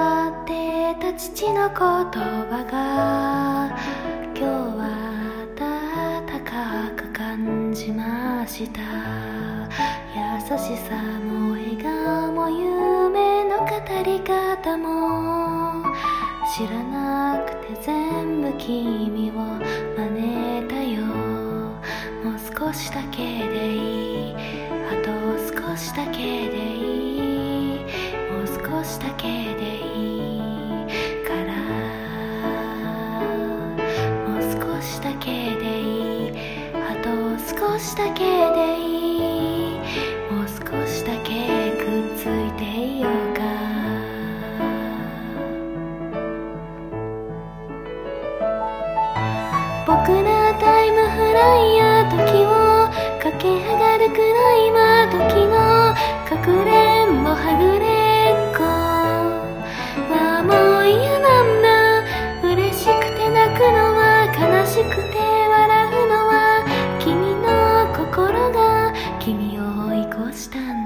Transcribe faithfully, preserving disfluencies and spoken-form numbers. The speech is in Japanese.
わってた父の言葉が今日は温かく感じました。優しさも笑顔も夢の語り方も知らなくて全部君を真似たよ。もう少しだけでいい、あと少しだけでいい、もう少しだけでいいからもう少しだけでいい、あと少しだけでいい、もう少しだけくっついていようか。僕らタイムフライヤー時を駆け上がるくらい今時のかくれんぼはぐれっこはもう嫌なんだ。嬉しくて泣くのは悲しくて笑うのは君の心が君を追い越したんだ。